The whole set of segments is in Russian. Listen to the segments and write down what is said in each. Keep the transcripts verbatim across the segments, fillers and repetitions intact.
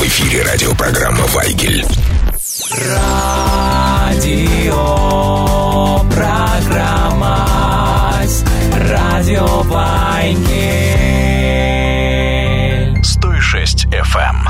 В эфире радиопрограмма «Вайгель». Радиопрограмма Радио Вайгель. сто шесть эф эм.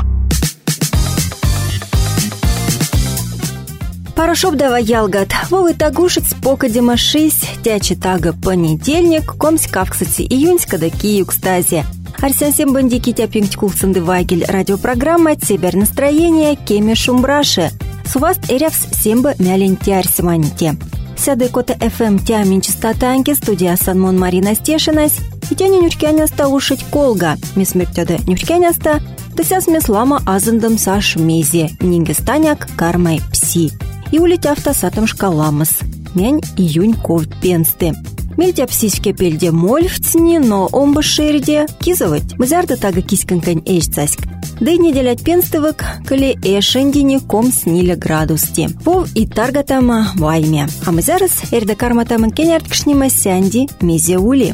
Парашоп дава ялгат. Вовы тагушец покадема шесть, тячи тага понедельник, комсь кавксати июньска да киюк стази. Арсен сем бандики тяпинг кулцанды Вайгель. Радиопрограмма «Цибер настроение» кеме шумбраши. Суваст эрявс семба мяленти арсиманити. Сяды кота эф эм тямин частотанки, студия Санмон Марина Стешинась. И тяни нюркяняста ушить колга. Мисмертяда нюркяняста, да сяс мислама азандам саш мези. Нингестаняк кармай пси. И улетявта сатом шкаламас. Мянь июнь ковт пенсты. Мельтя псиське пельде моль в цни, но омба шерде кизовать. Мзярда тага кисканкань эш цаськ. Да и неделять пенстывок, коли эшендине ком сниля градусти. Вов и таргатама вайме. А мы зараз эрда карматаман кенярткшнима сянди мезе ули.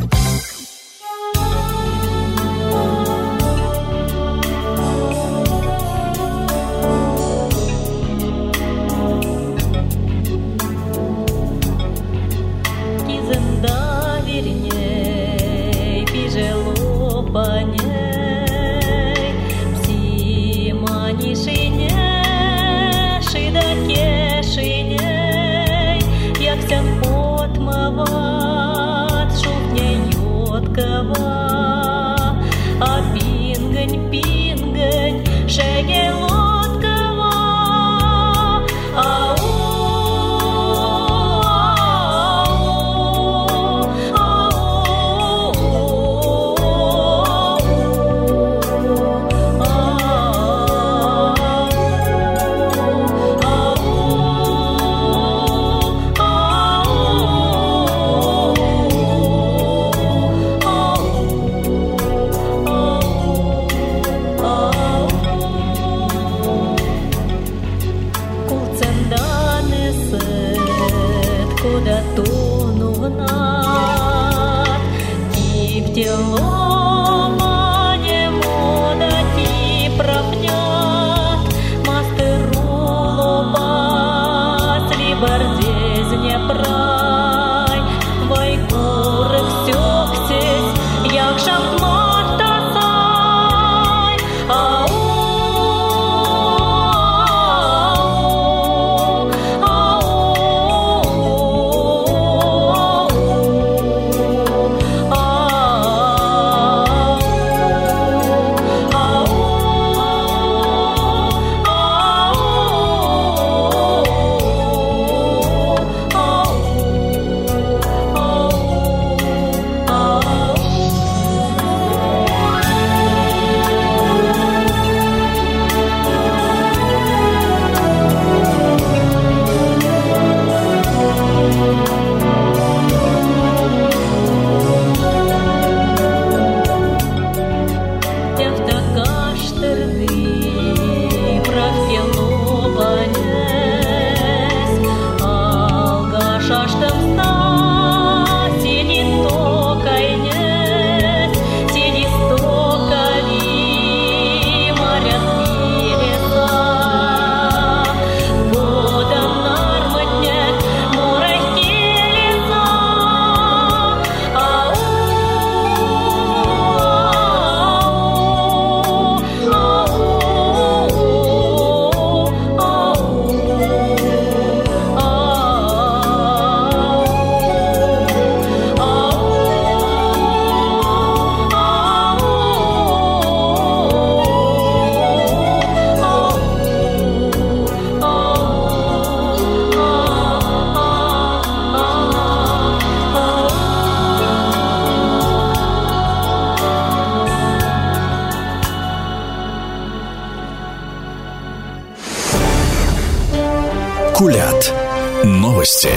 Кулят. Новости.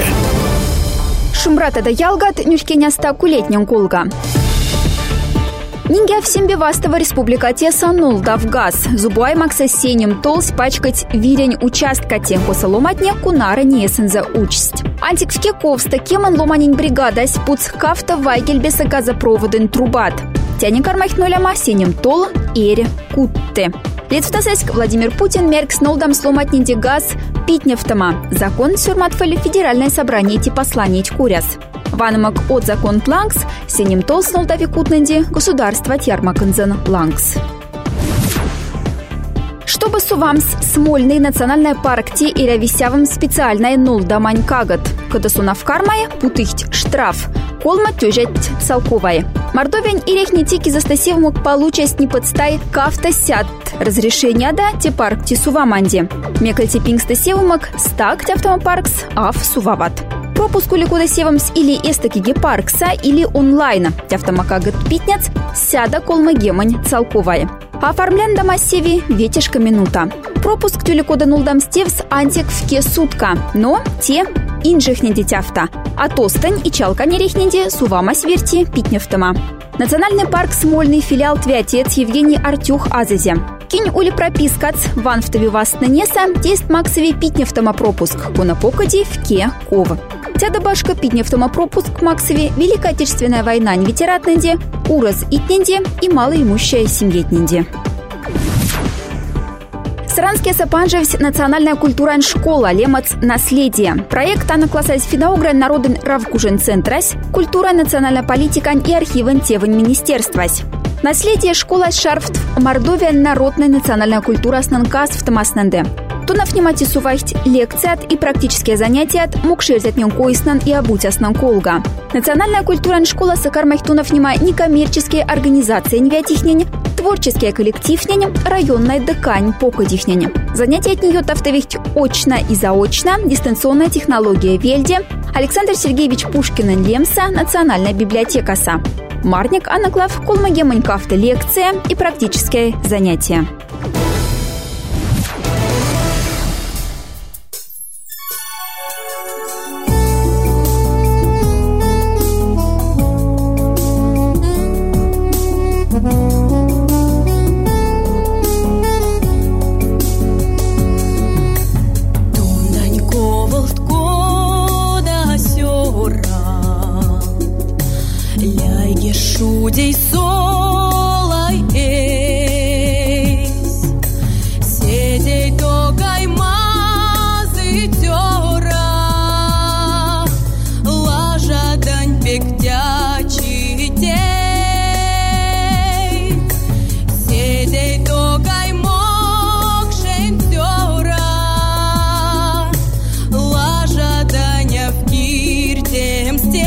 Шумбрата да ялгат нюшкеняста кулетнян кулга. Нинге в Симбевастова республика Теса нул дав газ. Зубуай макса сенем толс пачкать вирень участка теху саломатня кунара несенза участь. Антикске ковста кеман ломанин бригада спуц кафта Вайгель беса газопроводен трубат. Тянен кармахнуля сенем тол эре кутте. Лецвтасеськ Владимир Путин мерк снолдам сломатнинде газ питнефтама. Закон сюрматфали Федеральное собрание эти послания куряс. Ванамак от закон Лангс, синим тол снолдави кутненде государство тьярмаканзен Лангс. Чтобы сувамс Смольный национальный парк те или висявым специальная нулда манькагат. Когда сунав кармая, путыхть штраф. Колма тюжать салковая. Мордовень и рехнетики за стасевмук получасть не подстай кафта сят. Разрешение да те парк те суваманди. Мекальте пинг стасевмук стак те автомопаркс ав сувават. Пропуску ли куда севамс или эстакиги паркса или онлайна. Те автомакагат питняц сяда колма гемань салковая. Оформлен до массиве ветишка минута. Пропуск тюликода нулдам стевс антик вке сутка. Но те инжихне детявта. А тостань и чалка не рехнеде сувама сверти питневтама. Национальный парк Смольный филиал твятец Евгений Артюх Азазе. Кинь ули пропискац ван в вас нанеса тест максове питневтама пропуск. Кона покади вке ков. Тяда башка питневтама пропуск максове Великая Отечественная война не ветератненде, ураз итненде и малоимущая семьетненде. Саранские сапанжевсь национальная культурная школа лемац наследие. Проект Анна классась фидаугрен народен равкужен центрась, культура национальная политика и архивен тевен министерствась. Наследие школа шарфт Мордовия народная национальная культура снанкас в Тамаснанде. Тунав немати сувахть лекцият и практические занятия от мукшерзят нёнкоиснан и обутяснан колга. Национальная культурная школа сакармах тунав нема некоммерческие организации нвятихнень, творческие коллективнень, районная декань покодихнень. Занятия от нее тавтовихть очно и заочно, дистанционная технология вельде, Александр Сергеевич Пушкин Лемса, национальная библиотека са. Марник Анаклав, колмагемань кафта лекция и практические занятия. Шудей солай эйс, седей тогай мазы тёра, лажа дань пектячи тей, седей тогай мокшен тёра, лажа даня в киртем стей.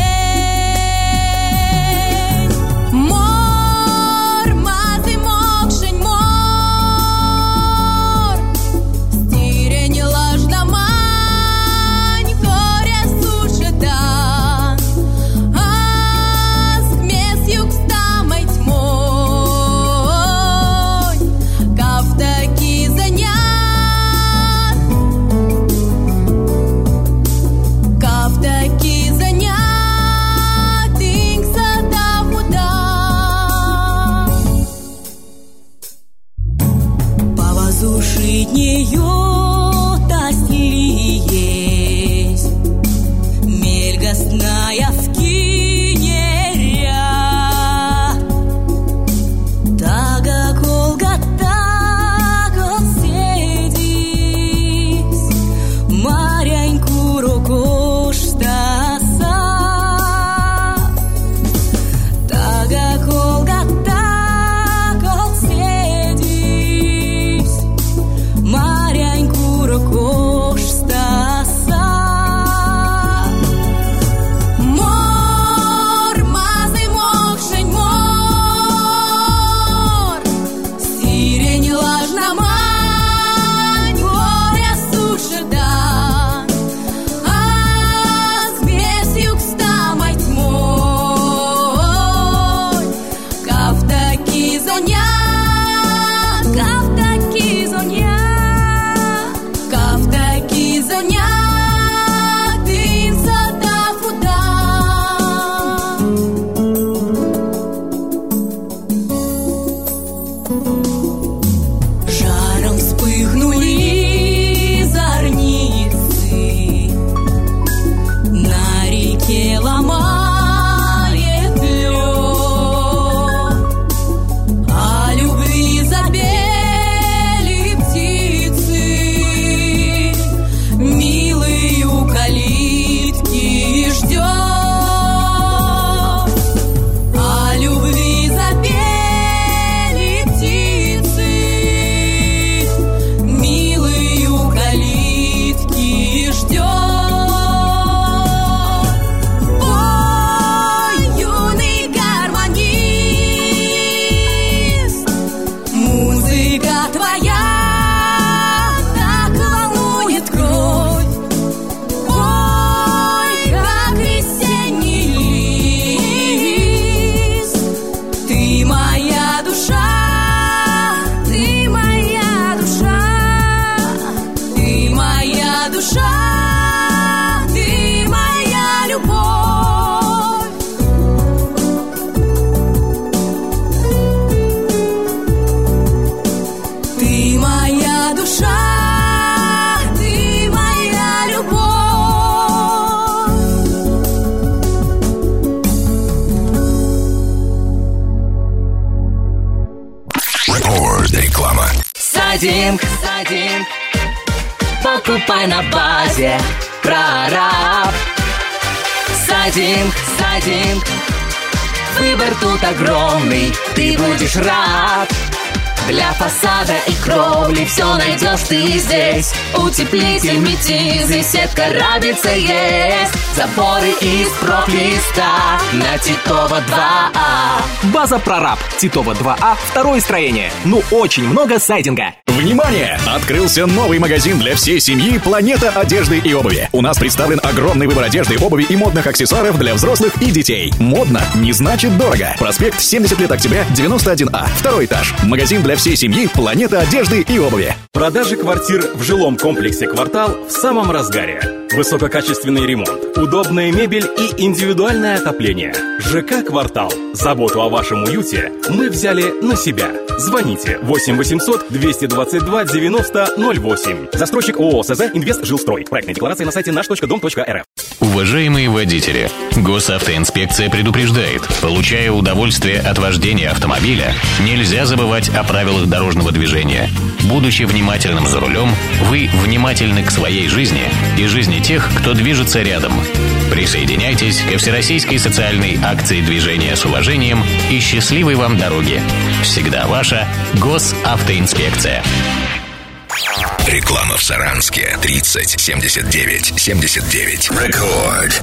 Рекорд. Реклама. Садинг, садинг, покупай на базе прораб. Садинг, садинг, выбор тут огромный, ты будешь рад. Для фасада и кровли все найдешь ты здесь. Утеплитель метизы, сетка рабица есть. Заборы из профлиста на Титова два А. База Прораб. Титова два А. Второе строение. Ну, очень много сайдинга. Внимание! Открылся новый магазин для всей семьи «Планета одежды и обуви». У нас представлен огромный выбор одежды, обуви и модных аксессуаров для взрослых и детей. Модно не значит дорого. Проспект семьдесят лет октября, девяносто один А. Второй этаж. Магазин для всей семьи «Планета одежды и обуви». Продажи квартир в жилом комплексе «Квартал» в самом разгаре. Высококачественный ремонт, удобная мебель и индивидуальное отопление. ЖК «Квартал». Заботу о вашем уюте мы взяли на себя. Звоните восемь восемьсот двести двадцать два девяносто ноль восемь. Застройщик ООО СЗ «Инвест Жилстрой». Проектная декларация на сайте наш точка дом точка эр эф. Уважаемые водители, госавтоинспекция предупреждает: получая удовольствие от вождения автомобиля, нельзя забывать о правилах дорожного движения. Будучи внимательным за рулем, вы внимательны к своей жизни и жизни тех, кто движется рядом. Присоединяйтесь ко всероссийской социальной акции движения с уважением и счастливой вам дороги. Всегда ваша Госавтоинспекция. Реклама в Саранске. тридцать семьдесят девять семьдесят девять. Рекорд.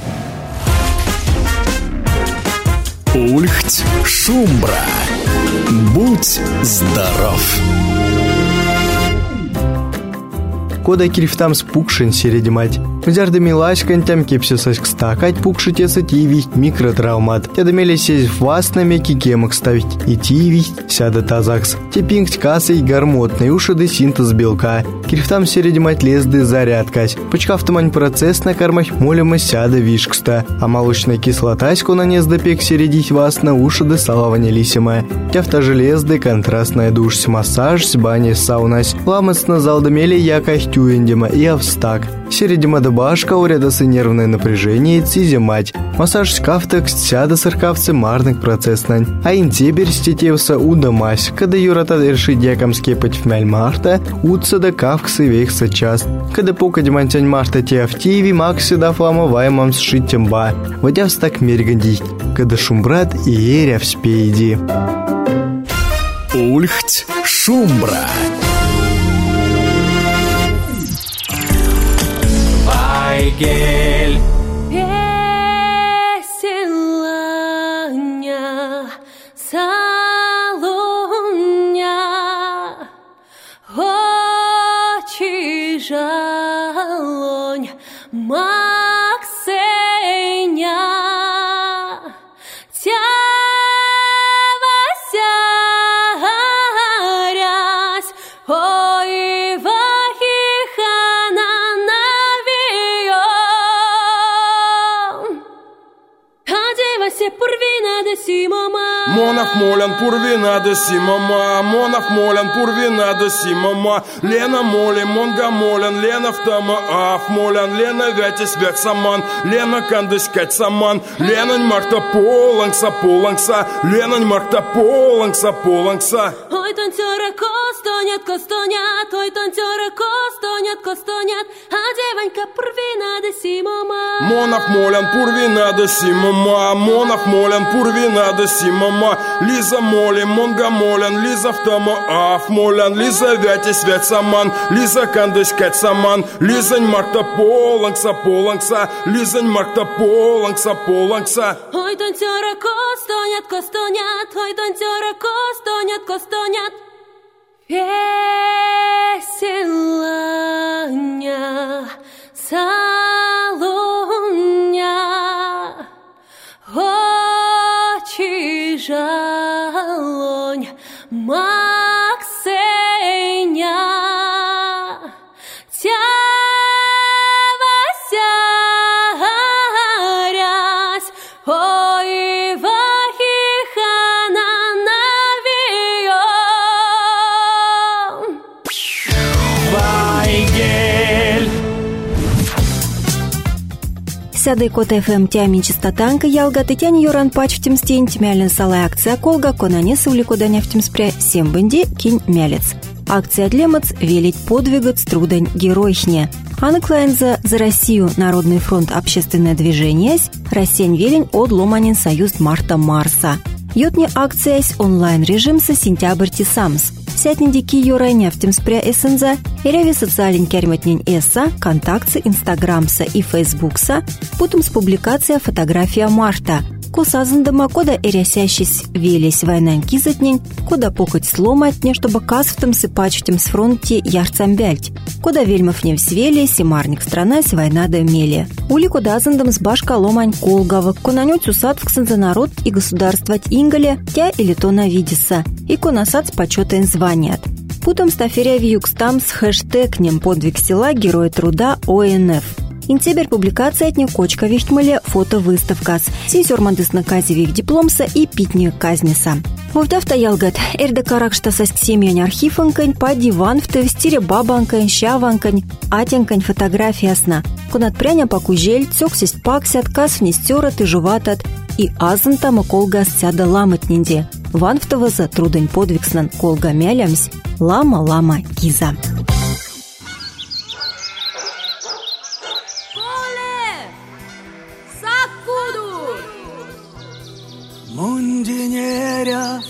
Ульхть Шумбра. Будь здоров. Кода кирифтам спукшен середимать. Мзярдами лачкан тям кепсисась кстакать пукшитеса тивить микротравмат. Тядамели сесть в вас на меки кемок ставить. И тивить сяда тазакс. Тепинг касса и гармотный ушады синтез белка. Кирифтам середимать лезды зарядкать. Почка автомань процесс на кормах молема сяда вишкста. А молочная кислотаську на нездопек середить вас на ушады салаване лисима. Тяфта железды контрастная душ массаж с баней саунась. Ламац на залдамели яках тюендима и австак. Середима дебашка урядасы нервное напряжение и цизимать. Массаж скафтак сяда саркавцы марных процесснань. А интебер стетевса удамась. Когда юрата решит якам скепать в мяль марта, утса да кавксы вехса част. Когда покадимантянь марта те автиеви макси да фламоваемам сшить темба. Водя встак мерегандить. Когда шумбрат и еря вспейди. Ульхть Шумбра. Вайгель. Веселаня, салуня, очи жалонь, Максеня, тявасярясь, ой, Монах молян пурвина до симама, монах молян пурвина до симама. Лена моли, монга молян, Лена втама аф молян, Лена вятис вят саман, Лена кандыш кать саман, Ленань марта полангса полангса, Ленань марта полангса полангса. Ой, танцора костонят, костонят, ой, танцора костонят, костонят, а девонька пурвина до симама. Монах молян пурвина до симама, монах молян пурвина до симама. Лиза моли, монга молян, Лиза втама аф молян, Лиза вятис вят саман, Лиза кандыш кать саман, Лизань марта полангса полангса, Лизань марта полангса полангса. Ой, танцора костонят, костонят, ой, танцора костонят, костонят. Веселаня, салуня, очи жалонь, Максеня, тявасярясь, ой, вахихана навием. сяды кот эф эм тями частотанка ялга тетяни юран пач в тем стень тмялен салай акция колга конанеса уликоданя в тем спря сем бенди кинь мялец. Акция длемац велить подвигать трудань геройхне. Анна Клайнза за Россию Народный фронт общественное движение Россень велень от Ломанин союз Марта Марса. Йотни акция онлайн режим со сентябрь тисамс. Сятнедики юрайня в тем спря эссенза, иряви социален керметнень эсса, контакты инстаграмса и фейсбукса, путом с публикация фотография Марта. Косазандама кода эрясящись велись войнань кизатнень, кода покать сломатне, чтобы касвтом сыпачтем с фронте ярцамбяльть. Кода вельмов не всвели, семарник страна с война да мели. Ули кода азандам с башка ломань колгавок, конанють усадвксан за народ и государствовать ингале, тя или то навидиса, и конасад с почетен званият. Путом стаферя вьюкстам с хэштегнем подвиг села Героя труда О Н Ф. Интебер публикация от кочка вихтмале фото-выставкас, сизермандыс наказивих дипломса и питни казниса. Вовдавта ялгат, эрда каракшта саськ семьянь архиванкань, па диванфты, в стире бабанкань, щаванкань, атянкань фотографиясна. Конат пряня пакужель, цоксисть паксят, кас внестерат и жуватат, и азантама колга сяда ламатнинде. Ванфтова за трудань подвигснан колга мялямсь, лама-лама киза. Мундинеря,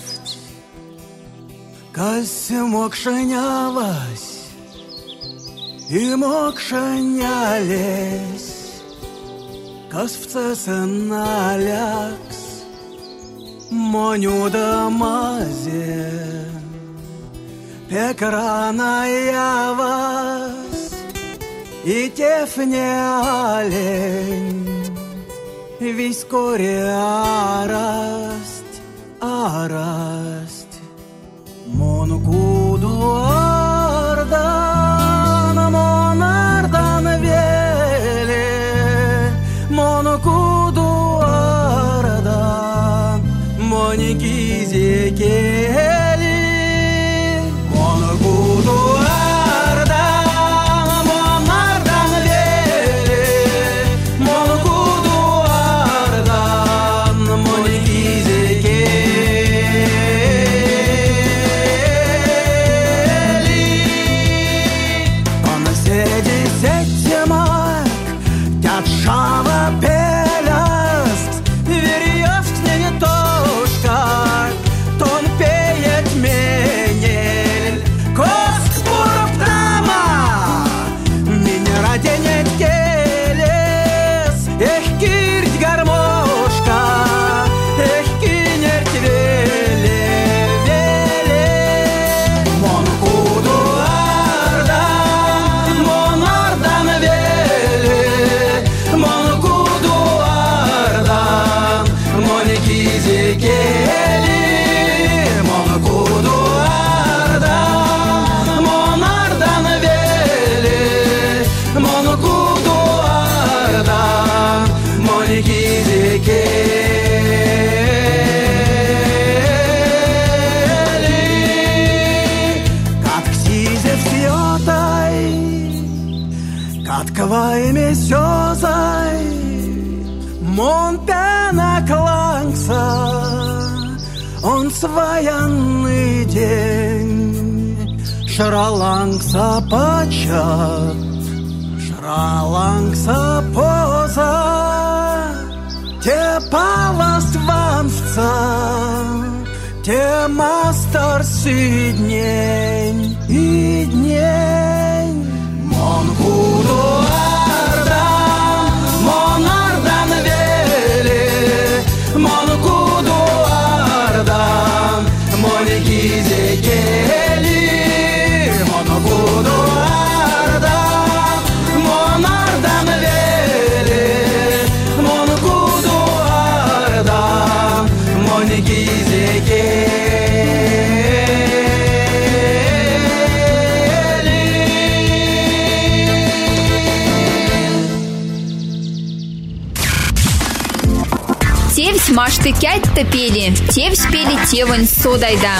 каси мокшанялась, и мокшанялись, кас в цесеналякс, моню да мазе, пекрана явас, и тефне олень. Вискоре арасть, арасть, монкуду ардан, монардан веле, монкуду ардан, моникизекели, монкуду ардан, монардан веле, монкуду Шава пеляст, верьевт не тошка, тон пеет менель, коск пуроптама, меня денет келес, эх, кирть гармошка, эх, кинерть веле, веле, монкуду ардан, монардан веле, монкуду ардан, моникизекели, монкуду ардан, монардан веле, монкуду ардан, моникизекели. Как ктизе всетай, каткавайме сёзай, Монтана клангса, он своянный день, шралангса почат, шралангса поза, те паластванца, те мастерси днень и днень. Монкуду ардан, монардан веле, монкуду ардан, моникизекели, монкуду ардан, монардан веле, монкуду ардан, моникизекели. Тевсь машты кять-то пели, тевсь пели тевань содайда.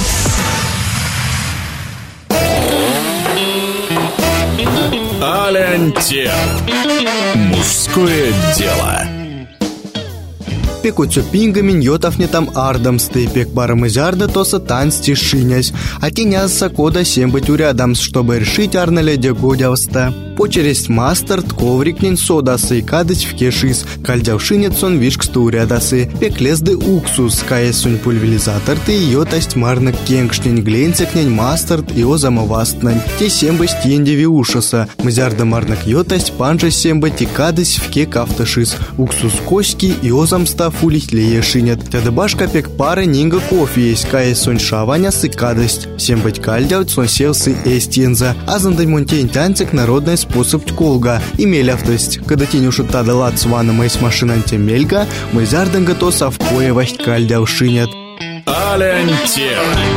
Алентен. Мужское дело. Пекуцю пингамин йотафне там ардамсты, пек барамызярда тоса танцти шинясь, а теняса кода сембыть урядамс, чтобы решить арналеде годявста. Почересть мастер коврикнен содасы, кадыть в кешис, кальдявшинец он вишксты урядасы, пек лезды уксус, каесунь пульверизатор ты йотасть марнак кенгшнень, гленцекнень мастер и озамовастнань, те сембы стендеви ушаса, мызярда марнак йотасть панжа сембы ти кадыть в ке кафташис, уксус коськи и озамста фулить лее шинят. Тядыбашка пек пары нинга кофе есть, каесунь шаваня сы кадость, сембыть кальдявт сон севсы эстенза, азандай монтень танцек народной способ колга. Имели автость, когда тень уж тада лад с ваном и с машинанте мельга, мы зарден готов совпоевасть кальдяв шинят. Алентен.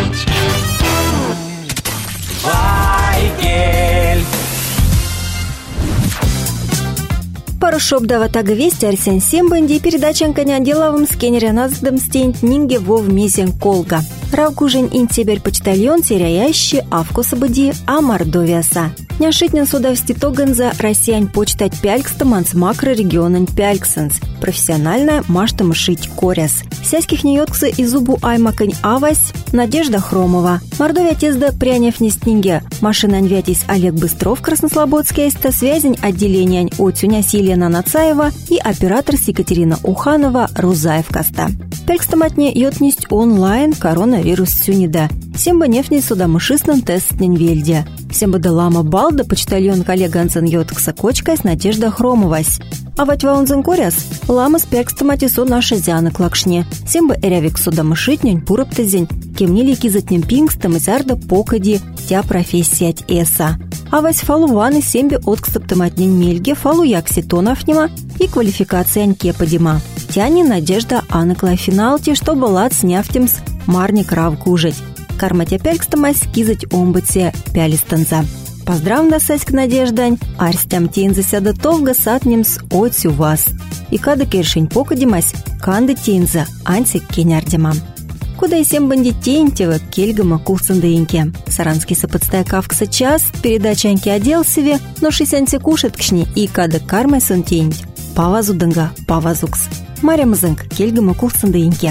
Парушоп даватага вести Арсен Сембанди, передача коня деловым скенере наздам стент нинге вов мизен колга. Равкужень интебер почтальон теряящий авкуса буди, а мордовиаса. Няшитнен судавсти тоганза россиян почтать пялькста манс макрорегионен пяльксенс. Профессиональная машта мышить коряс. Сяських неёткса и зубу аймакань авась Надежда Хромова. Мордовия тезда прянев нестинге. Машинань вятись Олег Быстров Краснослободский, ста связень отделения Отюня Силена Нацаева и оператор Екатерина Уханова Рузаев Коста. Пялькстаматне йотнесть онлайн коронавирус сюнида. Семба нефтней судамышистным тестнен вельде. Семба далама балда почтальон коллега Ансен йоткса кочкась Надежда Хромовась. А вать ваунзен коряс лама с пялькстаматису наша зяна клакшне. Семба эрявик судамышитнень пуроптезень. Кемнили кизатнем пингстам изарда покади тя профессиять эса. А вась фалу ваны сембе откстаптаматнень мельге фалу якситонафнема и квалификация аньке подима. Тяни Надежда анакла финалти, чтобы лад сняфтемс марник рав кужать. Карматя пялькстамась кизать омбыте пялистанза. Поздрав насаськ Надеждань, арстям тенза сяда товга сатнемс отсю вас. И када кершень покадимась, канда тенза антик кенярдима. Куда и семь бандитентева кельгама кулсандыньке. Саранский соподстая кавкса час, передача аньки одел себе, но шисяньте кушать кшни и када кармай сонтенить. Павазу дынга, павазукс. Маря мазынг, кельгама кулсандыньке.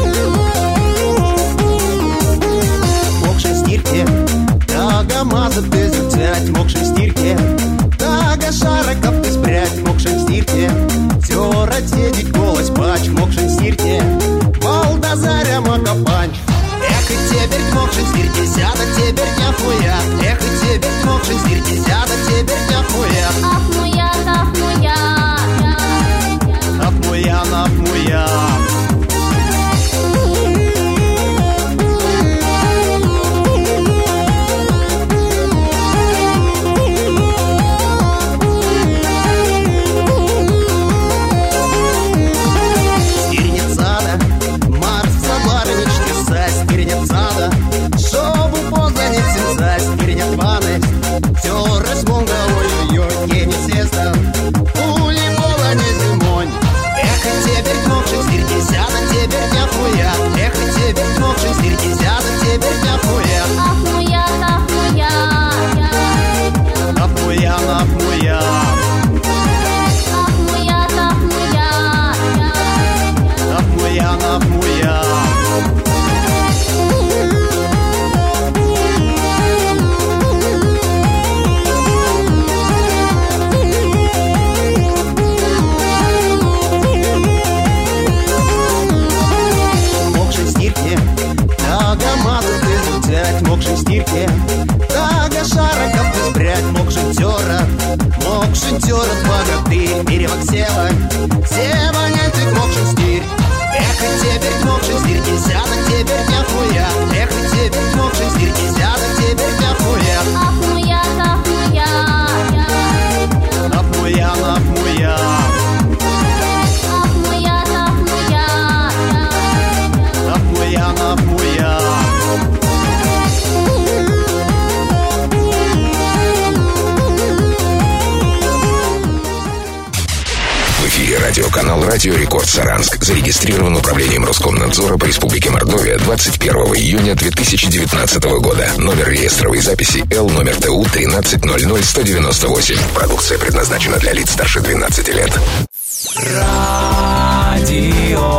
Мазы Радио Рекорд Саранск зарегистрирован управлением Роскомнадзора по Республике Мордовия двадцать первого июня две тысячи девятнадцатого года. Номер реестровой записи Л номер Т У тринадцать ноль ноль сто девяносто восемь. Продукция предназначена для лиц старше двенадцати лет. Радио